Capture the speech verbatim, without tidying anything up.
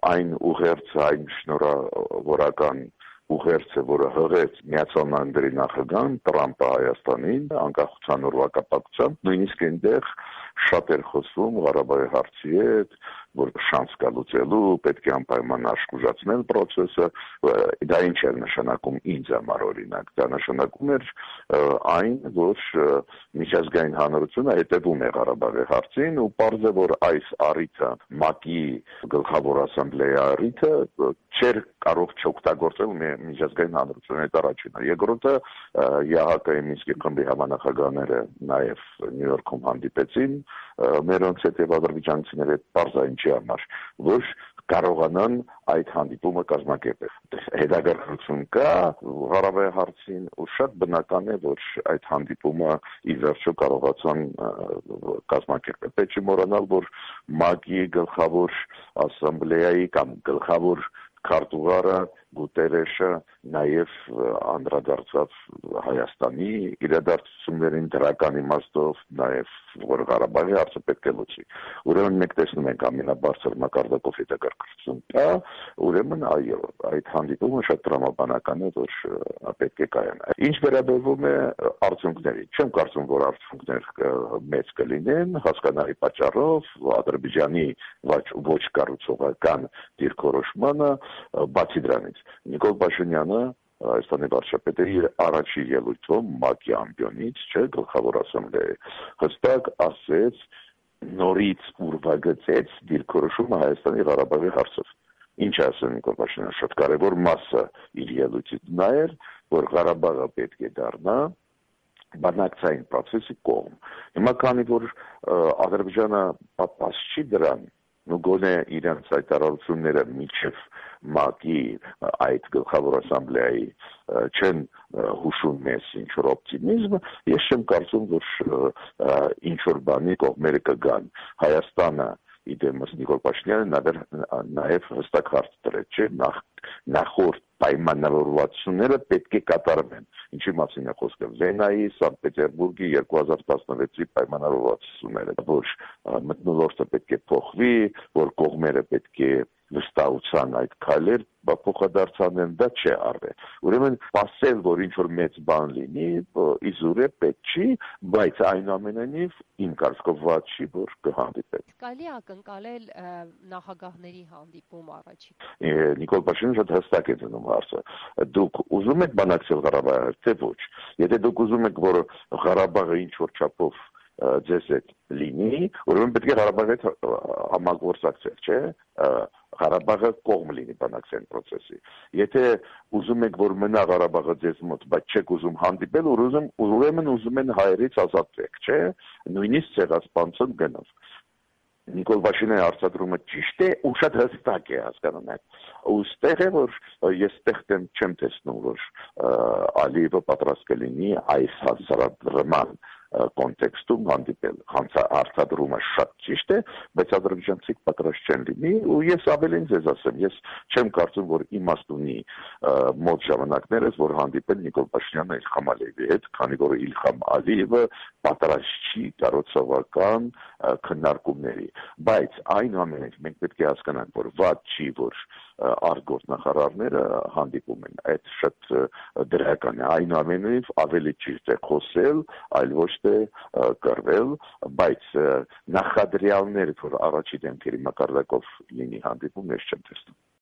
այն ուղերձը, այն շնորհավորական ուղերձը, որը հղեց Միացյալ Նահանգների նախագահան Տրամպը Հայաստանին անկախության օրվա կապակցությամբ, նույնիսկ այնտեղ շատ էր խոսվում Ղարաբաղի հարցի հետ, որ շանս կա լուծելու, պետք է անպայման աշխուժացնել process-ը, դա ինչ էր նշանակում ինձ համար օրինակ, դա նշանակում էր այն, որ միջազգային հանրությունը հետևում է Ղարաբաղի հարցին ու պարզ է, որ այս առիթը ՄԱԿ-ի գլխավոր ասամբլեայի առիթը չէր կարող չօգտագործել միջազգային հանրությունը, այդ առաջինը։ Երկրորդը ԵԱՀԿ-ի Մինսկի խմբի համանախագահները նաև Նյու Յորքում հանդիպեցին մերոնց հետ եւ ադրբեջանցիների հետ պարզ ինչի համար, որ կարողանան այդ հանդիպումը կազմակերպել։ Հետագայություն կա Ղարաբաղի հարցին ու շատ բնական է, որ այդ հանդիպումը ի վերջո կարողացան կազմակերպել։ Պետք չի մոռանալ, որ ՄԱԿ-ի գլխավոր ասամբլեայի կամ գլխավոր քարտուղարը Գուտերեշը նաև անդրադարձավ Հայաստանի իրադարձություններին դրական իմաստով, նաև որ Ղարաբաղի հարցը պետք է լուծի։ Ուրեմն մենք տեսնում ենք ամենաբարձր մակարդակով հետաքրքրություն կա, ուրեմն այո, այդ հանդիպումը շատ տրամաբանական է, որ պետք է կայանա։ Ինչ վերաբերվում է արդյունքների, չեմ կարծում, որ արդյունքներ մեծ կլինեն, հասկանալի պատճառով Ադրբեջանի ոչ կառուցողական դիրքորոշմանը, բացի դրանից Նիկոլ Փաշինյանը Հայաստանի վարչապետը իր առաջի ելույթում ՄԱԿ-ի ամբիոնից, չէ, գլխավոր ասամբլեի հստակ ասեց նորից ուրվագծեց դիրքորոշումը Հայաստանի Ղարաբաղի հարցով։ Ինչ ասել Նիկոլ Փաշինյանը, շատ կարևոր մասը իր ելույթից նա էր, որ Ղարաբաղը պետք է դառնա բանակցային process-ի կողմ։ Հիմա քանի որ Ադրբեջանը պատրաստ չի դրան, ու գոնե իրենց հայտարարությունները միջև ՄԱԿ-ի այդ գլխավոր ասամբլեայի չեն հուշում մեզ ինչ-որ օպտիմիզմ, ես չեմ կարծում, որ ինչ-որ բանի կողմերը կգան։ Հայաստանը իդեմս Նիկոլ Փաշինյանը նաև հստակ հարց դրեց, չէ, նախորդ պայմանավորվածությունները պետք է կատարվեն։ Ինչի մասին է խոսքը։ Վենայի, Սանկտ Պետերբուրգի երկու հազար տասնվեցի պայմանավորվածությունները, որ մթնոլորտը պետք է փոխվի, որ կողմերը պետք է վստահության այդ քայլեր փոխադարձանեն, դա չէ արվել։ Ուրեմն ասել, որ ինչ որ մեծ բան լինի, իզուր է պետք չի, բայց այնուամենայնիվ իմ կարծիքով ված չի, որ կհանդիպեն։ Կարելի է ակնկալել նախագահների հանդիպում առաջին։ Նիկոլ Փաշինյանը շատ հստակ է դնում հարցը։ Դուք ուզում եք բանակցել Ղարաբաղի, թե ոչ։ Եթե դուք ուզում եք, որ Ղարաբաղը ինչ որ չափով ձեզ հետ լինի, ուրեմն պետք է Ղարաբաղի հետ համագործակցել, չէ՞։ Ղարաբաղը կողմ լինի բանակցային process-ի։ Եթե ուզում եք, որ մնա Ղարաբաղը ձեզ մոտ, բայց չեք ուզում հանդիպել, ուրեմն ուզում են հայերից ազատվեք, չէ՞։ Նույնիսկ ցեղասպանություն գնով։ Նիկոլ Փաշինյանի արձադրումը ճիշտ է ու շատ հստակ է հասկանում եք։ Ոստեղ է, որ ես տեղ չեմ տեսնում, որ Ալիևը պատրաստ կլինի այս հասարակական կոնտեքստում հանդիպել։ Արձադրումը շատ ճիշտ է, բայց ադրբեջանցիք պատրաստ չեն լինի ու ես ավելին ձեզ ասեմ, ես չեմ կարծում, որ իմաստ ունի մոտ ժամանակներս, որ հանդիպել Նիկոլ Փաշինյանը Իլհամ Ալիևի հետ, քանի որ Իլհամ Ալիևը պատրաստ չի կառուցողական քննարկումների, բայց այնուամենայնիվ մենք պետք է հասկանանք, որ ված չի, որ արտգործ նախարարները հանդիպում են, այդ շատ դրական է, այնուամենայնիվ ավելի ճիշտ է խոսել, այլ ոչ թե կռվել, բայց նախադրյալներ, որ առաջի դեմքերի մակարդակով լինի հանդիպում, ես չեմ տեսնում։